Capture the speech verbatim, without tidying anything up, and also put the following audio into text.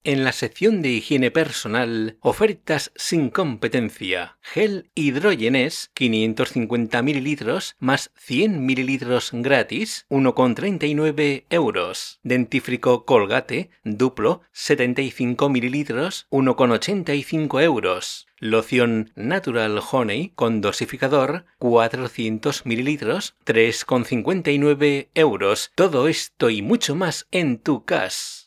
En la sección de higiene personal, ofertas sin competencia. Gel Hidrogenes, quinientos cincuenta mililitros más cien mililitros gratis, uno con treinta y nueve euros. Dentífrico Colgate, duplo, setenta y cinco mililitros, uno con ochenta y cinco euros. Loción Natural Honey con dosificador, cuatrocientos mililitros, tres con cincuenta y nueve euros. Todo esto y mucho más en Tu Cas.